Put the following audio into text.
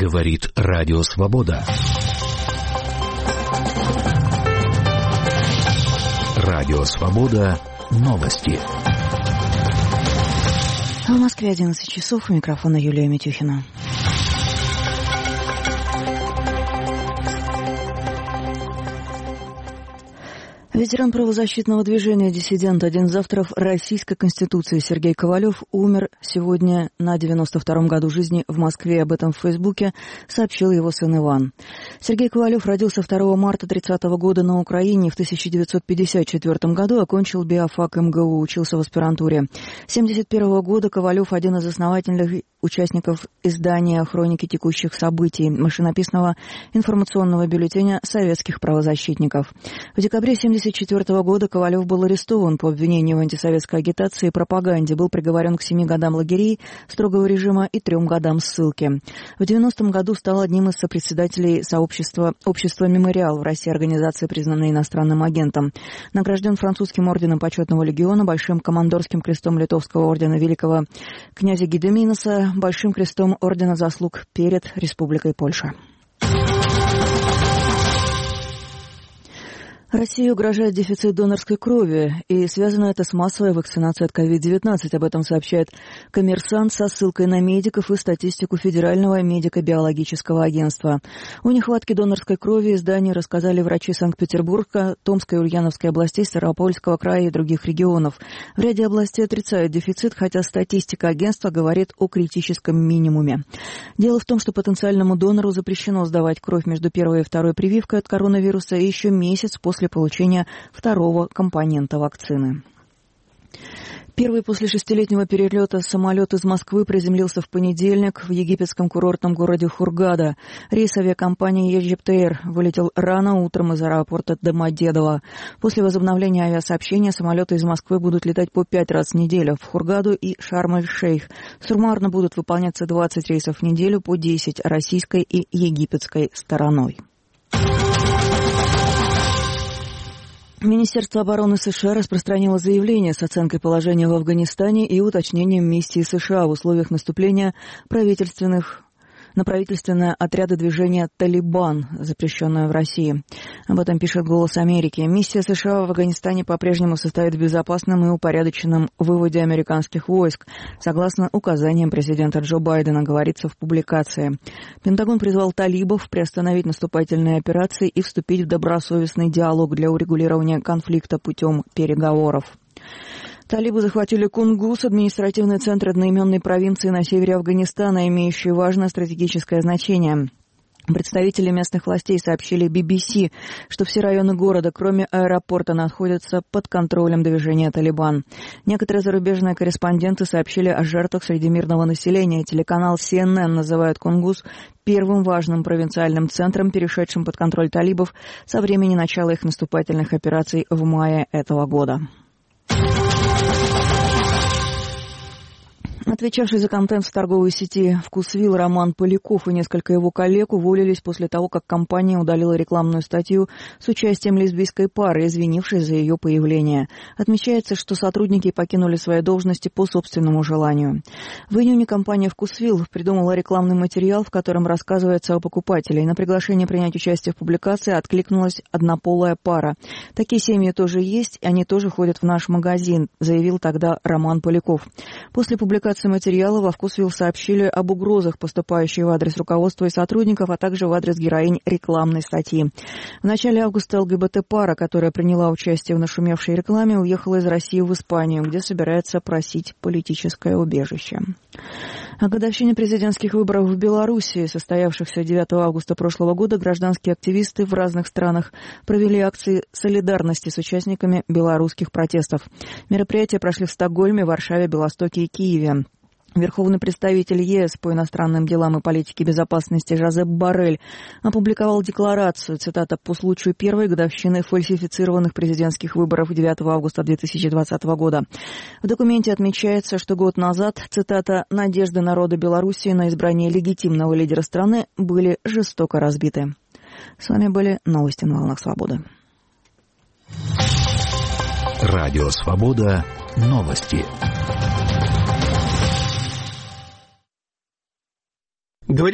Говорит Радио Свобода. Радио Свобода. Новости. В Москве 11 часов. У микрофона Юлия Митюхина. Ветеран правозащитного движения «Диссидент», один из авторов Российской Конституции Сергей Ковалев умер сегодня на 92-м году жизни в Москве. Об этом в Фейсбуке сообщил его сын Иван. Сергей Ковалев родился 2 марта 30-го года на Украине. В 1954 году окончил биофак МГУ, учился в аспирантуре. С 1971 года Ковалев один из основательных участников издания «Хроники текущих событий», машинописного информационного бюллетеня советских правозащитников. В декабре 1974 года Ковалев был арестован по обвинению в антисоветской агитации и пропаганде, был приговорен к 7 годам лагерей строгого режима и 3 годам ссылки. В 90-м году стал одним из сопредседателей общества «Мемориал», в России организации, признанной иностранным агентом. Награжден французским орденом Почетного легиона, Большим командорским крестом Литовского ордена Великого князя Гедеминаса, Большим крестом ордена заслуг перед Республикой Польша. России угрожает дефицит донорской крови, и связано это с массовой вакцинацией от COVID-19. Об этом сообщает «Коммерсант» со ссылкой на медиков и статистику Федерального медико-биологического агентства. О нехватке донорской крови изданию рассказали врачи Санкт-Петербурга, Томской и Ульяновской областей, Ставропольского края и других регионов. В ряде областей отрицают дефицит, хотя статистика агентства говорит о критическом минимуме. Дело в том, что потенциальному донору запрещено сдавать кровь между первой и второй прививкой от коронавируса и еще месяц после получения второго компонента вакцины. Первый после 6-летнего перелета самолет из Москвы приземлился в понедельник в египетском курортном городе Хургада. Рейс авиакомпании «Египтаир» вылетел рано утром из аэропорта Домодедово. После возобновления авиасообщения самолеты из Москвы будут летать по 5 раз в неделю в Хургаду и Шарм-эль-Шейх. Суммарно будут выполняться 20 рейсов в неделю по 10 российской и египетской стороной. Министерство обороны США распространило заявление с оценкой положения в Афганистане и уточнением миссии США в условиях наступления на правительственные отряды движения «Талибан», запрещенное в России. Об этом пишет «Голос Америки». Миссия США в Афганистане по-прежнему состоит в безопасном и упорядоченном выводе американских войск, согласно указаниям президента Джо Байдена, говорится в публикации. Пентагон призвал талибов приостановить наступательные операции и вступить в добросовестный диалог для урегулирования конфликта путем переговоров. Талибы захватили Кунгус, административный центр одноименной провинции на севере Афганистана, имеющий важное стратегическое значение. Представители местных властей сообщили BBC, что все районы города, кроме аэропорта, находятся под контролем движения «Талибан». Некоторые зарубежные корреспонденты сообщили о жертвах среди мирного населения. Телеканал CNN называет Кунгус первым важным провинциальным центром, перешедшим под контроль талибов со времени начала их наступательных операций в мае этого года. Отвечавший за контент в торговой сети «Вкусвилл» Роман Поляков и несколько его коллег уволились после того, как компания удалила рекламную статью с участием лесбийской пары, извинившись за ее появление. Отмечается, что сотрудники покинули свои должности по собственному желанию. В июне компания «Вкусвилл» придумала рекламный материал, в котором рассказывается о покупателе. На приглашение принять участие в публикации откликнулась однополая пара. «Такие семьи тоже есть, и они тоже ходят в наш магазин», заявил тогда Роман Поляков. После публикации материала во «Вкусвилл» сообщили об угрозах, поступающих в адрес руководства и сотрудников, а также в адрес героинь рекламной статьи. В начале августа ЛГБТ-пара, которая приняла участие в нашумевшей рекламе, уехала из России в Испанию, где собирается просить политическое убежище. О годовщине президентских выборов в Беларуси, состоявшихся 9 августа прошлого года, гражданские активисты в разных странах провели акции солидарности с участниками белорусских протестов. Мероприятия прошли в Стокгольме, Варшаве, Белостоке и Киеве. Верховный представитель ЕС по иностранным делам и политике безопасности Жозеп Боррель опубликовал декларацию, цитата, «по случаю первой годовщины фальсифицированных президентских выборов 9 августа 2020 года». В документе отмечается, что год назад, цитата, «надежды народа Белоруссии на избрание легитимного лидера страны были жестоко разбиты». С вами были новости на волнах свободы. Радио Свобода. Новости.